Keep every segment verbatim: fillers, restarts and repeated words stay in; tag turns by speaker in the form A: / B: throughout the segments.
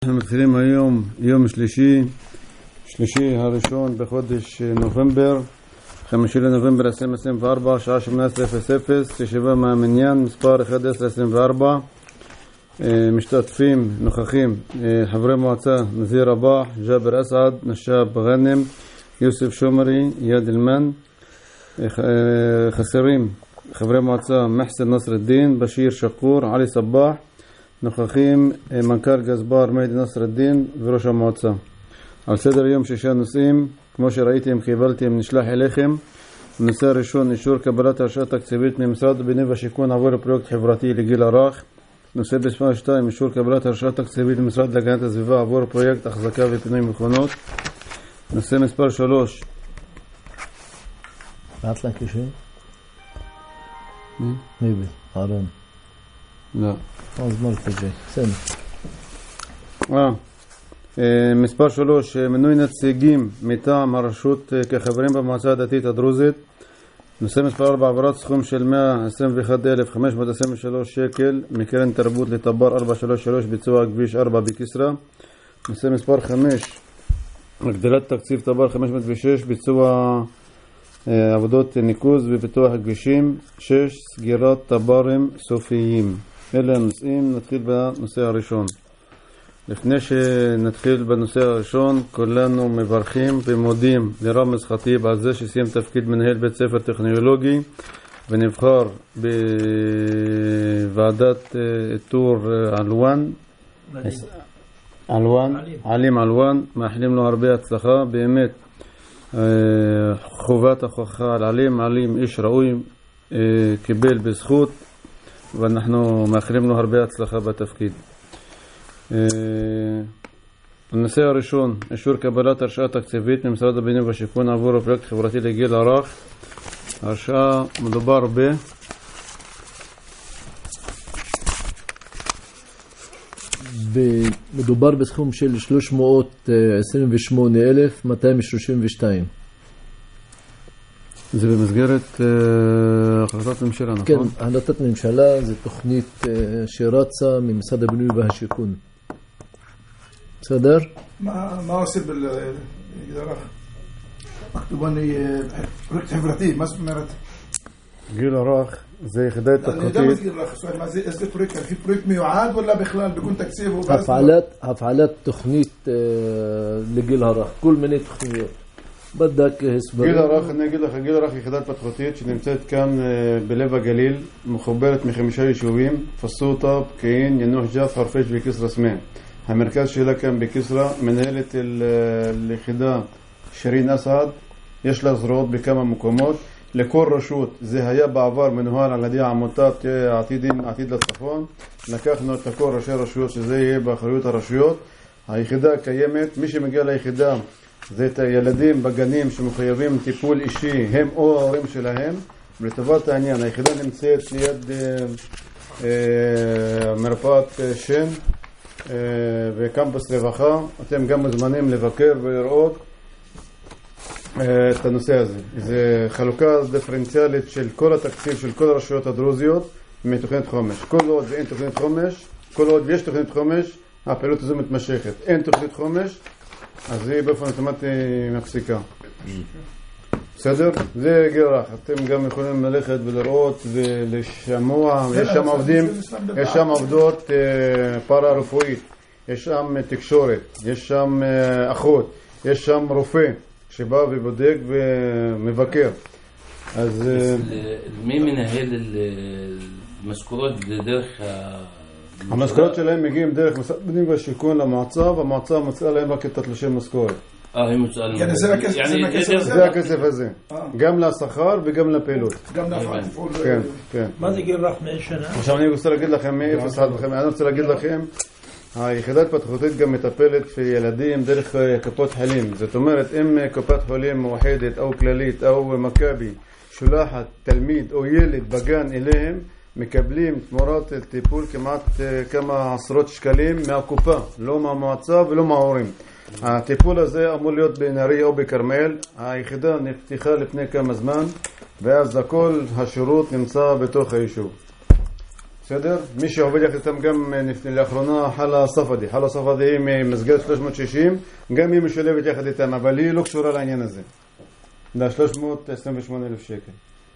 A: אנחנו מתחילים היום יום שלישי, שלישי הראשון בחודש נובמבר, חמישי לנובמבר עשרים עשרים וארבע, שעה שמונה עשרה אפס אפס, ישיבה מהמניין, מספר אחד עשר עשרים וארבע. משתתפים, נוכחים, חברי מועצה נזיר רבח, ג'אבר אסעד, נשאב ג'אנם, יוסף שומרי, יד אלמן. חסרים, חברי מועצה מחסן נصر الدين, בשיר שקור, עלי סבח. נוכחים מנכ"ל גזבר מהדי נصر الدين וראש המועצה. על סדר היום שישה נושאים, כמו שראיתם קיבלתם נשלח אליכם. הנושא הראשון, אישור קבלת הרשאה תקציבית ממשרד הבינוי והשיכון עבור פרויקט חברתי לגיל הרך. נושא מספר שתיים, אישור קבלת הרשאה תקציבית ממשרד להגנת הסביבה עבור פרויקט החזקה ופינוי מכונות. נושא מספר שלוש.
B: بعت لك شيء؟ ميبي هارون
A: لا
B: أزمر تجي سنة
A: אה מספר שלוש, מינוי נציגים מטעם הרשות כחברים במועצה הדתית הדרוזית. נושא מספר ארבע, העברת סכום של מאה עשרים ואחת אלף חמש מאות עשרים ושלוש שקל מקרן תרבות לטבר ארבע שלוש שלוש, ביצוע כביש ארבע בכסרא. נושא מספר חמש, הגדלת תקציב טבר חמש מאות ושש, ביצוע עבודות ניקוז ופיתוח הכבישים. שש, סגירת טברים סופיים. אלה הנושאים. נתחיל בנושא הראשון. לפני שנתחיל בנושא הראשון, כולנו מברכים ומודים לרמז חטיב על זה שסיים תפקיד מנהל בית ספר טכנולוגי ונבחר בוועדת איתור אלואן אלואן עלים אלואן. מאחלים לו הרבה הצלחה. באמת חובת ההוכחה על עלים. עלים איש ראוי, קיבל בזכות, ואנחנו מאחלים לו הרבה הצלחה בתפקיד. הנושא הראשון, אישור קבלת הרשאה תקציבית ממשרד הבינוי והשיכון עבור פרויקט חברתי לגיל הרך. הרשאה מדובר ב
B: מדובר בסכום של שלוש מאות עשרים ושמונה אלף מאתיים שלושים ושתיים.
A: זה במסגרת החלטת ממשלה, נכון?
B: כן, החלטת ממשלה. זה תוכנית שרצה ממשרד הבינוי והשיכון. בסדר?
C: מה מה עושה בגיל הרך? מכתובני פרויקט חברתי, מה זאת אומרת?
A: גיל הרך זה יחידה
C: אני יודע מה זה גיל הרך, מה זה, איזה פרויקט? הכי פרויקט מיועד וلا בכלל בכל תקציב?
B: הפעלת, הפעלת תוכנית לגיל הרך, כל מיני תוכניות. בדק הסברים.
A: גיל הרך, אני אגיד לך, גיל הרך יחידה התפתחותית שנמצאת כאן בלב הגליל, מחוברת מחמישה יישובים, פסוטה, פקיעין, ינוח ג'ת, חורפיש וכסרא סמיע. המרכז שלה כאן בכסרא. מנהלת ליחידה שירין אסעד, יש לה זרועות בכמה מקומות. לכל רשות, זה היה בעבר מנוהל על ידי עמותת עתידים, עתיד לצפון. לקחנו את כל ראשי הרשויות שזה יהיה באחריות הרשויות. היחידה קיימת. מי שמגיע ליחידה זה את הילדים בגנים שמחויבים טיפול אישי, הם או ההורים שלהם. לטובת העניין, היחידה נמצאת ליד אה, אה, מרפאת שן אה, וקמפוס רווחה. אתם גם מוזמנים לבקר ולראות אה, את הנושא הזה. זה חלוקה דיפרנציאלית של כל התקציב של כל הרשויות הדרוזיות מתוכנית חומש. כל עוד ואין תוכנית חומש, כל עוד ויש תוכנית חומש, הפעילות הזו מתמשכת. אין תוכנית חומש, אז היא באופן אוטומטי מפסיקה. בסדר? זה גיל הרך. אתם גם יכולים ללכת ולראות ולשמוע. יש שם עובדים, יש שם עובדות פארה רפואית, יש שם תקשורת, יש שם אחות, יש שם רופא שבא ובודק ומבקר. אז
D: מי מנהל המשכורות דרך
A: המשכורות שלהם מגיעים דרך משרד הבינוי והשיכון למועצה, והמועצה מוצאה להם רק את תלושי משכורת.
D: אה, היא מוצאה להם.
C: כן, זה הכסף,
A: זה הכסף הזה. גם לשכר וגם לפעילות.
C: גם לפעול.
A: כן, כן.
E: מה זה גיל רך מאיזה שנה?
A: עכשיו אני רוצה להגיד לכם מאפס עד חמש. אני רוצה להגיד לכם, היחידה התפתחותית גם מטפלת في ילדים דרך קופות חולים. זאת אומרת, אם קופת חולים מאוחדת או כללית או מכבי שולחת תלמיד או ילד בגן אליהם, מקבלים תמורת טיפול כמעט כמה עשרות שקלים מהקופה, לא מהמועצה ולא מההורים. הטיפול הזה אמור להיות בנהריה או בכרמל. היחידה נפתחה לפני כמה זמן, ואז כל השירות נמצא בתוך היישוב. בסדר? מי שעובד יחד איתם גם לאחרונה חלה ספדי, חלה ספדי היא ממסגרת שלוש מאות שישים, גם היא משולבת יחד איתם, אבל היא לא קשורה לעניין הזה. זה שלוש מאות עשרים ושמונה אלף שקל.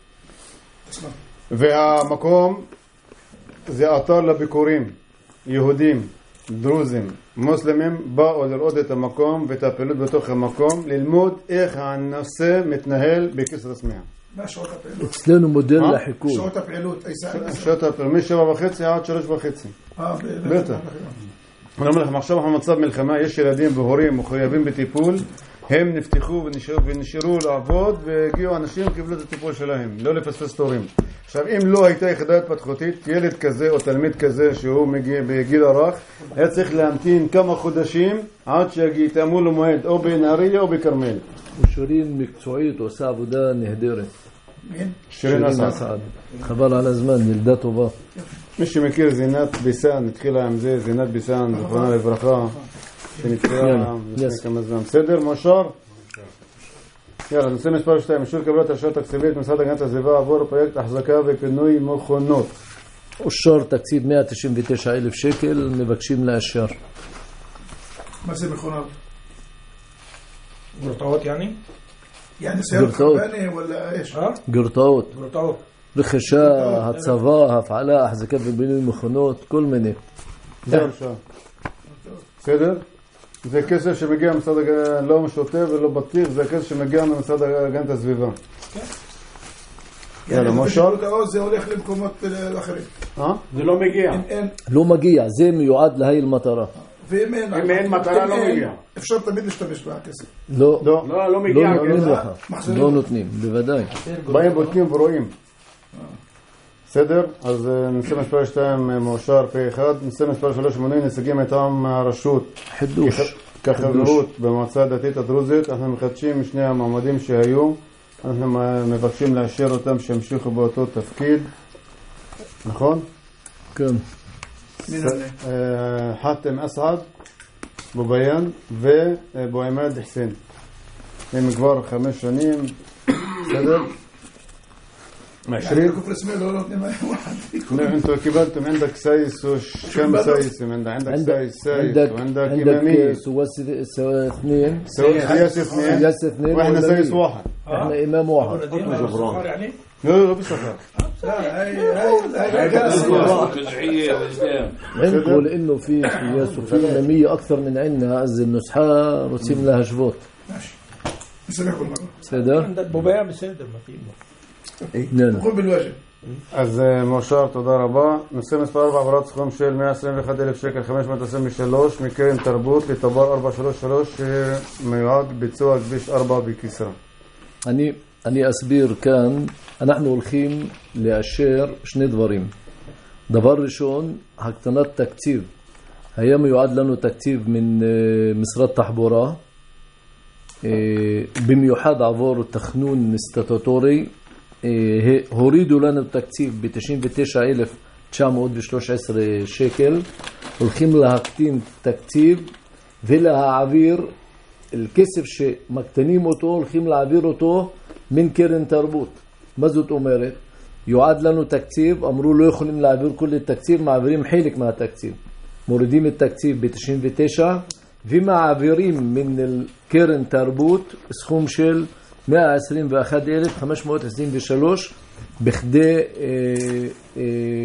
A: והמקום זה אתר לביקורים, יהודים, דרוזים, מוסלמים, באו לראות את המקום ואת הפעילות בתוך המקום, ללמוד איך הנושא מתנהל בכסרא סמיע.
C: מה שעות הפעילות?
B: אצלנו מודל לחיקוי.
C: שעות הפעילות,
A: שעות הפעילות, משבע וחצי עד שלוש וחצי.
C: אה,
A: בטח. אני אומר לכם, עכשיו אנחנו במצב מלחמה, יש ילדים והורים מחויבים בטיפול, הם נפתחו ונשארו, ונשארו לעבוד, והגיעו אנשים וקיבלו את הטיפול שלהם, לא לפספס תורים. עכשיו, אם לא הייתה יחידה התפתחותית, ילד כזה או תלמיד כזה שהוא מגיע בגיל הרך, היה צריך להמתין כמה חודשים עד שיתאמו לו מועד, או בנהריה או בכרמל.
B: ושירין מקצועית עושה עבודה נהדרת.
C: מין?
A: שירין אסעד.
B: חבל על הזמן, ילדה טובה.
A: מי שמכיר זינת ביסן, התחילה עם זה, זינת ביסן, זכרונה לברכה, שנתחילה לפני כמה זמן. בסדר, מאושר? יאללה, נושא מספר שתיים, אישור קבלת הרשאה תקציבית משרד הגנת הסביבה עבור פרויקט החזקה ופינוי מכונות.
B: אושר תקציב מאה תשעים ותשעה אלף שקל, מבקשים לאשר.
C: מה זה מכונות?
E: גרוטאות יעני?
C: يعني سيارة
B: גרוטאות.
C: خربانة ولا ايش؟
B: גרוטאות,
E: גרוטאות.
B: רכישה, הצבה, הפעלה, החזקה ובינוי מכונות, כל מיני.
A: זה הרשאה. בסדר? זה כסף שמגיע ממשרד הגנת, לא משוטף ולא בטיח, זה כסף שמגיע ממשרד הגנת הסביבה.
C: يعني
A: ما
C: ما
A: شاء
C: شاء الله זה הולך למקומות אחרים.
A: אה?
F: זה לא מגיע.
C: אין, אין,
B: לא מגיע, זה מיועד להי המטרה.
C: ואם אין,
F: אם אין מטרה, לא מגיע.
C: אפשר תמיד להשתמש בכסף.
B: לא,
A: לא.
F: לא, לא
B: לא
F: מגיע.
B: נותנים
F: כן.
B: לך,
C: מחזירים.
B: לא נותנים, בוודאי.
A: באים בודקים ורואים. בסדר? אז אה, נושא מספר שתיים אה, מאושר פה אחד, נושא מספר שלוש מונעים נציגים מטעם הרשות.
B: חידוש.
A: כח- כחברות במועצה הדתית הדרוזית, אנחנו מחדשים משני המועמדים שהיו, אנחנו מ- מבקשים לאשר אותם שימשיכו באותו תפקיד, נכון?
B: כן.
C: מין עונה?
A: אה, חאתם אסעד, בוביאן ובועמד חסין. הם כבר חמש שנים, בסדר?
C: يعني
A: عشرين
C: كفر اسمه لو نותנים להם واحد.
A: انتوا كبرتم عندك سايس وش كم سايس من عندك
B: عندك
A: سايس سايس
B: عندك
A: وعندك
B: عندك
A: إمامية
B: سواس سوا اثنين
A: سياسي اثنين
B: سياسي اثنين
A: واحنا
B: وإمامية.
A: سيس واحد
B: احنا امام واحد
E: جبران يعني؟
A: لا لا لا بصفر
C: لا هاي هاي هاي
D: الرجعية والإسلام.
B: عندكم لانه في سياس وفي اماميه اكثر من عندنا از النسحه رسم لها شبوط
C: ماشي نسمعكم مرة
B: سيدا
E: عندك بوبايع بسيدر ما فيه.
B: نعم
C: نقوم بالواجب.
A: אז מאושר, תודה רבה. נושא מספר ארבע, העברת סכום של מאה עשרים ואחד אלף שקל חמש מאות עשרים ושלוש מקרן תרבות לטבר ארבע שלוש שלוש שמיועד ביצוע כביש ארבע בכסרא.
B: אני אני אסביר כאן, אנחנו הולכים לאשר שני דברים. דבר ראשון, הקטנת תקציב. היה מיועד לנו תקציב מן אה, משרד תחבורה, אה, במיוחד עבור תכנון סטטוטורי. אה, הורידו לנו תקציב ב-תשעים ותשעה אלף תשע מאות ושלוש עשרה שקל. הולכים להקטין תקציב ולהעביר הכסף שמקטנים אותו, הולכים להעביר אותו מן קרן תרבות. מה זאת אומרת? יועד לנו תקציב, אמרו לא יכולים להעביר כל התקציב, מעבירים חלק מהתקציב. מורידים את תקציב ב-תשעים ותשע ומעבירים מן קרן תרבות סכום של מאה עשרים ואחד אלף חמש מאות עשרים ושלוש בכדי אה, אה,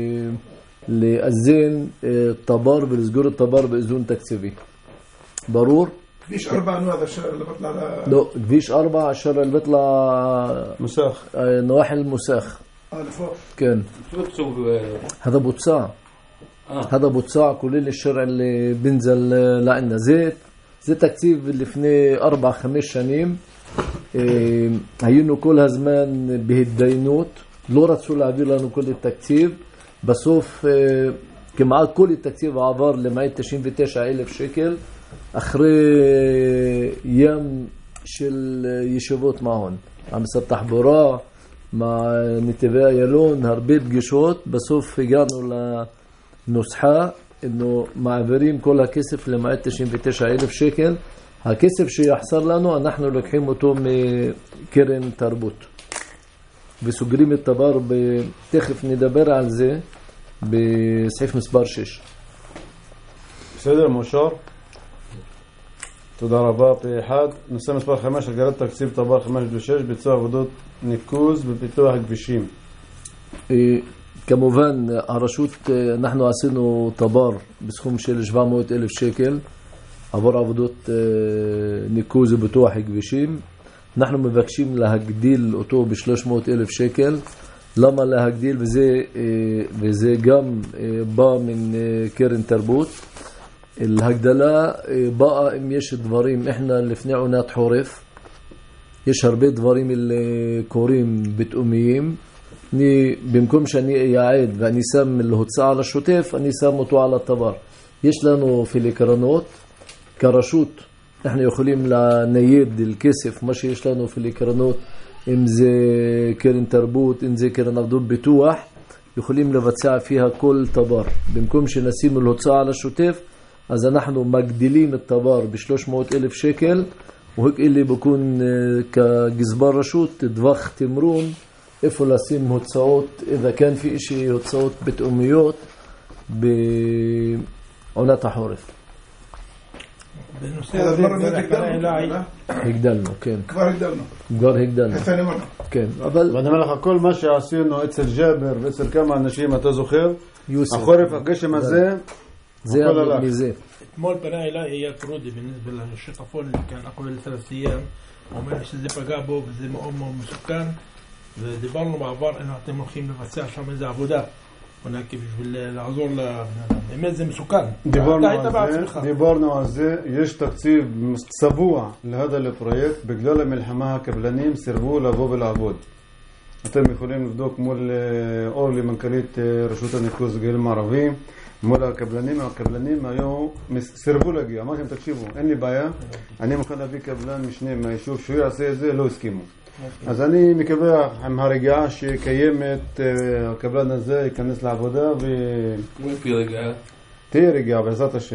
B: לאזן אה, טבר ולסגור את טבר באיזון תקציבי. ברור?
C: كبيش أربع أنواع هذا الشهر اللي بطلع على
B: לא, כביש ארבע אשר بيطلع
A: מסך.
B: نواحي المساخ.
C: آه لفوق.
B: כן.
D: شو بتسوي؟
B: هذا بوتساع.
D: آه.
B: هذا بوتساع كل الشرع اللي بنزل لعنا زيت. זה תקציב לפני ארבע חמש שנים. היינו כל הזמן בהתדיינות, לא רצו להעביר לנו כל התקציב. בסוף כמעט כל התקציב עבר למעט תשעים ותשעה אלף שקל. אחרי ים של ישיבות מעון, המשרד תחבורה, נתיבי איילון, הרבה פגישות, בסוף הגענו לנוסחה, אנו מעבירים כל הכסף למעט תשעים ותשעה אלף שקל. הכסף שיחסר לנו, אנחנו לוקחים אותו מקרן תרבות. וסוגרים את דבר, תכף נדבר על זה, בסעיף מספר שש.
A: בסדר, מאושר. תודה רבה. פה אחד. נושא מספר חמש, הגדלת תקציב תב"ר חמש ושש, ביצוע עבודות ניקוז בפיתוח הכבישים.
B: כמובן, הרשות, אנחנו עשינו תב"ר בסכום של שבע מאות אלף שקל עבור עבודות ניקוז ופיתוח הכבישים. אנחנו מבקשים להגדיל אותו ב-שלוש מאות אלף שקל. למה להגדיל? וזה, וזה גם בא מן קרן תרבות. ההגדלה באה אם יש דברים, אנחנו לפני עונת חורף, יש הרבה דברים אלה קורים בתאומיים. אני, במקום שאני אייעד ואני שם להוצאה על השוטף, אני שם אותו על התבר. יש לנו פיליקרנות, כרשות אנחנו יכולים לנייד לכסף מה שיש לנו פיליקרנות, אם זה קרן תרבות, אם זה קרן עבדות ביטוח, יכולים לבצע פיها כל תבר. במקום שנשים להוצאה על השוטף, אז אנחנו מגדילים את תבר ב-שלוש מאות אלף שקל, وهيك اللي بكون كجزبار رשות טווח תמרון איפה לשים הוצאות, إذا كان في إشي הוצאות בתאומיות בעונת החורף.
E: בנושא הזה הגדלנו, כן.
C: כבר הגדלנו.
B: כבר הגדלנו. כן, אבל...
A: ואני אומר לך, כל מה שעשינו אצל ג'אבר ואצל כמה אנשים, אתה זוכר? החורף, הגשם הזה,
B: זה מזה.
E: אתמול פנה אליי אייל טרודי בנسبة לשיטפון اللي كان أقبل ثلاث أيام אומר שזה פגע בו וזה מאוד מאוד מסוכן, ודיברנו בעבר אם אתם הולכים לבצע שם איזה עבודה בשביל לעזור ל... באמת זה מסוכן.
A: דיברנו על זה, יש תקציב צבוע להדה לפרויקט, בגלל המלחמה הקבלנים סירבו לבוא ולעבוד. אתם יכולים לבדוק מול אורלי מנכ"לית רשות הניקוז גליל מערבי, מול הקבלנים, הקבלנים היו סירבו להגיע. אמרתם תקשיבו, אין לי בעיה, אני מוכן להביא קבלן משנה מהיישוב שהוא יעשה את זה, לא הסכימו. אז אני מקווה עם הרגיעה שקיימת, הקבלן הזה ייכנס לעבודה ו...
D: وفي رجعة
A: תהיה רגיעה בעזרת השם.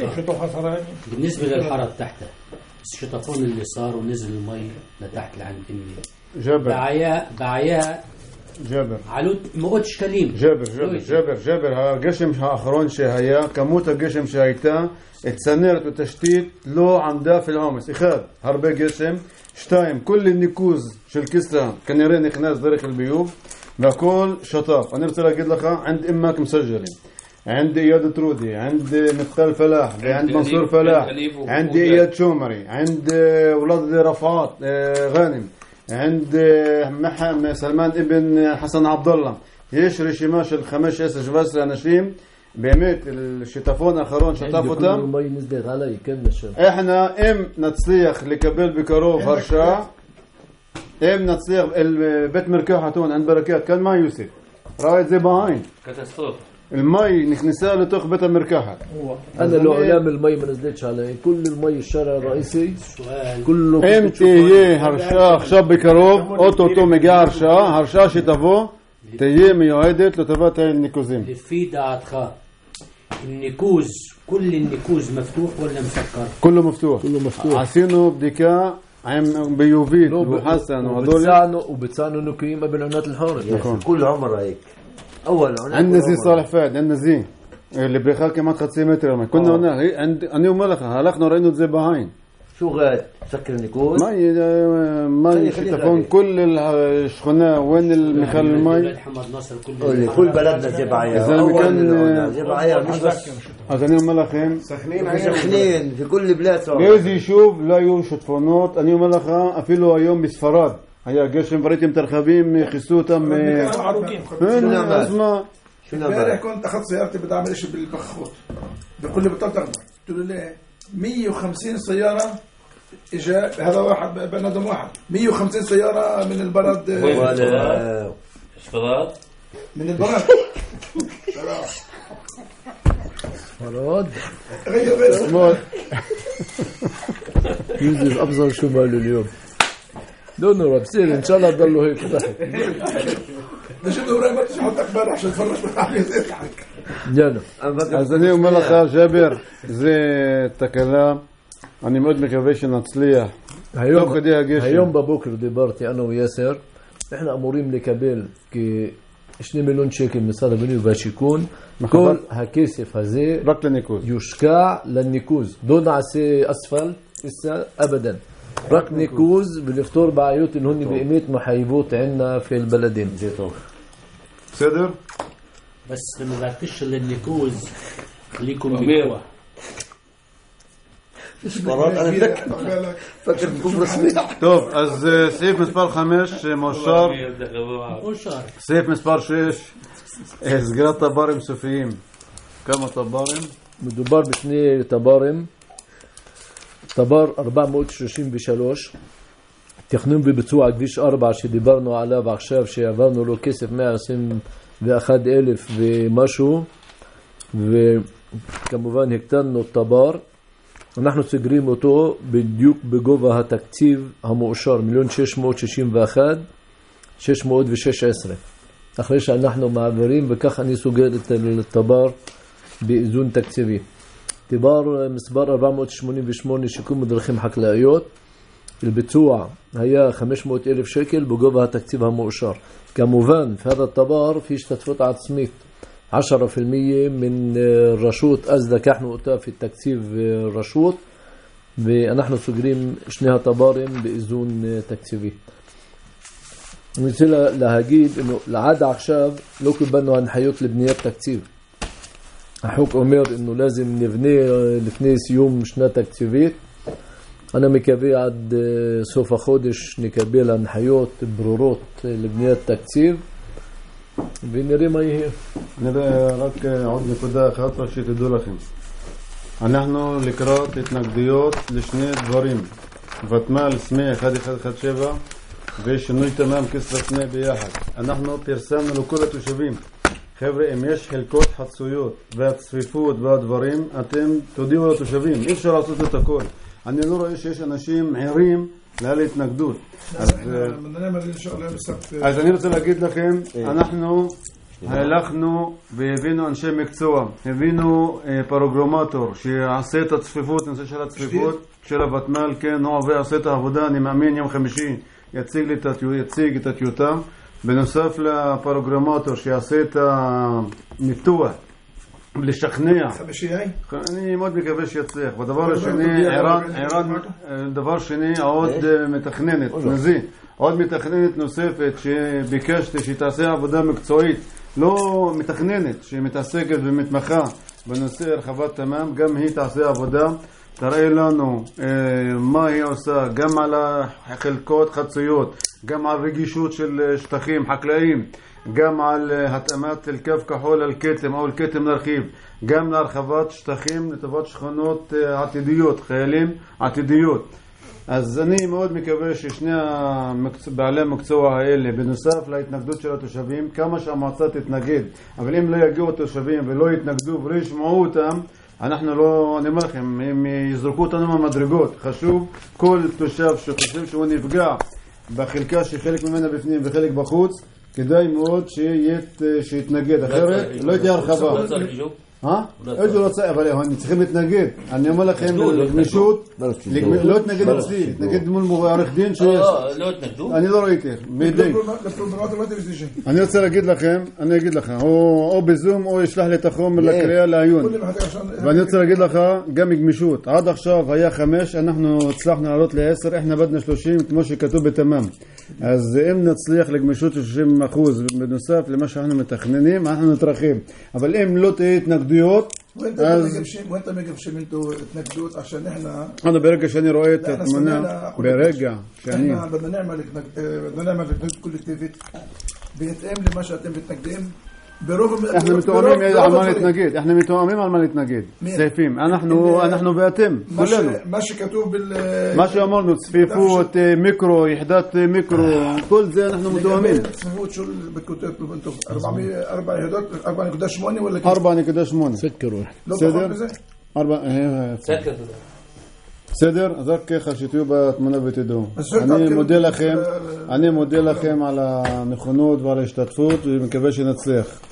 G: بالنسبة للحرب تحته الشطفون اللي صار ونزل المي لتحت لعند امي
A: جابر
G: بعياء بعياء
A: جابر
G: علوت مئات شكلين
A: جابر جابر جابر جابر הגשם האחרון שהיה, כמות הגשם שהייתה, צנרת ותשתית לא עמדה في العומס. אחד, הרבה גשם. שתיים, כל ניקוז של כסרא כנראה נכנס דרך الביוב והכל שטף. אני רוצה להגיד לך, عند امك مسجلين عند اياد ترودي عند مثقال فلاح عند منصور فلاح عند اياد شومري عند اولاد رفعات غانم عند محمد سلمان ابن حسن عبد الله. יש רשימה של חמש עשרה שבע עשרה אנשים, באמת השיטפון האחרון שטף אותם. احنا אם נצליח לקבל בקרוב הרשאה, אם נצליח בית מרקחת הון עند ברקת, כאן מה יוסף ראה את זה בעין,
D: קטסטרופה.
A: المي נכנסה לתוך بيت المركحة.
B: أنا لو علام المي ما نزلتش علي كل المي الشارع الرئيسي كله.
A: אם תהיה הרשאה עכשיו בקרוב, אוטוטו מגיעה הרשאה, הרשאה שתבוא תהיה מיועדת לטובת הניקוזים.
G: לפי דעתך النيكوز كل النيكوز مفتوح ولا مسكر؟
A: كله مفتوح.
B: كله مفتوح.
A: عشانه بדיקה עם ביובית וחסן
B: وبتسانو وبتسانو نقيم قبل عنات الحارة.
H: كل عمر هيك. أول عنات.
A: عندنا زي صالح فهد، عندنا زي اللي بريخال كمان خمسين متر. كنا هنا عند أنا وملخ هلخنا رأينا زي بعين.
H: شو غاد سكر النيكوز؟
A: ما ي ما يشتفون كل الشخنة وين المخل الماء.
H: كل بلدنا زي بعيا.
A: إذا مكان
H: زي بعيا مش بس.
A: אז אני אומר לכם,
H: سخنين في كل بلاد صار.
A: באיזה יישוב לא היו שיטפונות. אני אומר לך, אפילו היום בספרד היה גשם וראיתם את הרכבים, כיסו אותם. אז מה?
C: امبارح كنت اخذت سيارتي بدي اعمل شيء بالبخوت، بيقول لي بطلت اخذ، قلت له ليه؟ مية وخمسين سياره اجى هذا واحد بني ادم واحد مية وخمسين سياره من البلد.
H: ولا
D: سفرات
C: من البلد
B: فراد
C: غير غير
B: يوسف أفضل شو ماله اليوم. لا نرى بصير إن شاء الله ضلوا هيك ضحك.
C: نشوف وراي ما تحطك امبارح عشان تفرج بالعافيه تضحك.
B: جانا.
A: אז אני אומר לך ג'אבר, זה תקלה. אני מאוד מקווה שנצליח.
B: היום היום בבוקר דיברתי أنا وياسر. إحنا أمورين לקבל כי שני מיליון שקל משרד הבינוי והשיכון. כל הכסף הזה
A: רק לניקוז.
B: יושקע לניקוז. לא נעשה אספלט אבדן. רק ניקוז ולפתור בעיות اللي هن באמת מחייבות عنا في البلدين.
H: זה טוב.
A: בסדר?
G: بس لما بعتش للنيكوز ليكم بيكوا
H: مرات انا فكر فكر بكم رسمي.
A: טוב, אז אה, סעיף מספר חמש אה, מאושר.
G: وشهر
A: סעיף מספר שש, אה, סגירת טברים סופיים. כמה טברים?
B: מדובר בשני טברים. טבר ארבע מאות שלושים ושלוש, תכנון וביצוע כביש ארבע שדיברנו עליו עכשיו, שעברנו לו כסף מאה עשרים ואחת אלף ומשהו, וכמובן הקטנו טבר. אנחנו סוגרים אותו בדיוק בגובה התקציב המאושר, מיליון שש מאות שישים ואחת שש מאות ושש עשרה. אחרי שאנחנו מעבירים, וכך אני סוגר את הטבר באיזון תקציבי. טבר מספר ארבע מאות שמונים ושמונה, שיקום דרכים חקלאיות. البيצוע היה חמש מאות אלף שקל בגובה התקציב המאושר. כמובן, في هذا الطبار في השתתפות עצמית عشرة في المية من רשות, אז לקחנו אותה في תקציב רשות, ואנחנו סוגרים שני הטברים באיזון תקציבי. אני רוצה להגיד, עד עכשיו לא קיבלנו הנחיות לבניית תקציב. החוק אומר انه لازم نبني לפני סיום שנה תקציבית. אני מקווה עד סוף החודש נקבל הנחיות ברורות לבניית תקציב ונראה מה יהיה.
A: נראה רק עוד נקודה אחת רק שתדעו לכם. אנחנו לקראת התנגדויות לשני דברים. ותמ"ל סמי אחת אחת אחת שבע ושינוי תמ"מ כסרא סמיע ביחד. אנחנו פרסמנו לכל התושבים. חבר'ה, אם יש חלקות חצויות והצפיפות והדברים, אתם תודיעו לתושבים. אי אפשר לעשות את הכל. אני לא רואה שיש אנשים ערים להתנגדות. אז אני רוצה להגיד לכם, אנחנו הלכנו והבינו אנשי מקצוע, הבינו פרוגרמטור שיעשה את הצפיפות, נושא של הצפיפות של הוותמ"ל, כן, הוא עושה את העבודה, אני מאמין יום חמישי יציג את הטיוטה. בנוסף לפרוגרמטור שיעשה את הניתוח לשכנע, אני מאוד מקווה שיצליח. ודבר השני, ערן, דבר שני, עוד מתכננת, נזי, עוד מתכננת נוספת שביקשתי שתעשה עבודה מקצועית, לא מתכננת, שמתעסקת ומתמחה בנושא הרחבת תמ"מ, גם היא תעשה עבודה, תראה לנו מה היא עושה, גם על החלקות חצויות, גם על רגישות של שטחים חקלאיים, גם על התאמת קו כחול על כתם או על כתם נרחיב, גם להרחבת שטחים לטובת שכונות עתידיות, חיילים עתידיות. אז אני מאוד מקווה ששני בעלי המקצוע האלה, בנוסף להתנגדות של התושבים, כמה שהמועצה תתנגד, אבל אם לא יגיעו התושבים ולא יתנגדו ולא ישמעו אותם, אנחנו לא, אני אומר לכם, הם יזרקו אותנו מהמדרגות. חשוב, כל תושב שחושב שהוא נפגע בחלקה שחלק ממנה בפנים וחלק בחוץ, כדאי מאוד שיתנגד, אחרת לא תהיה הרחבה. אה? איזו רוצה, אבל הם צריכים להתנגד. אני אומר לכם, לגמישות, לא התנגד אצלי, התנגד מול עורך דין שיש.
G: לא התנגדו?
A: אני לא ראיתי, מידי. אני רוצה להגיד לכם, אני אגיד לך, או בזום או ישלח לי את החומר לקריאה לעיון. ואני רוצה להגיד לך, גם גמישות. עד עכשיו היה חמש, אנחנו הצלחנו לעלות לעשר, אנחנו בדנה שלושים, כמו שכתוב בתמ"מ. אז אם נצליח לגמישות של שלושים אחוז, בנוסף למה שאנחנו מתכננים, אנחנו נתרחב. אבל אם לא תהיה התנגדות,
C: وانت مجبشين وانت مجبشين انتوا تنجدوت عشان احنا
A: انا برجع شاني رؤيت اتمنى برجع شاني
C: احنا بدنا نعمل بدنا نعمل كل اكتيفيتي بيتقام لما شاتم بتنجدين
A: احنا متوامين على ما نتنجد احنا متوامين على ما نتنجد سيفين نحن نحن باتم كلنا
C: ماشي كتوب بال
A: ماشي امرنا صفيفوت ميكرو يحدات ميكرو كل زي نحن متوامين
C: صفيفوت شو بتكتبوا انتم أربعمية أربعة يحدات أربعة نقدر ثمانية ولا كده
A: أربعة نقدر ثمانية
B: سكروا
A: سدر أربعة
G: سكر
A: בסדר? אז רק ככה שתהיו בתמונה ותדעו. אני מודה לכם, אני מודה לכם על הנכונות ועל ההשתתפות ומקווה שנצליח.